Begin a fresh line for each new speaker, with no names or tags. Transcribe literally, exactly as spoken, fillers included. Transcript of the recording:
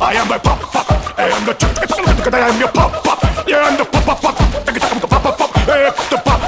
I am the pop pop. I am the chuck chuck chuck chuck. I am your pop pop. Yeah, I'm the pop pop pop. Chuck chuck chuck pop pop pop. Eh, the pop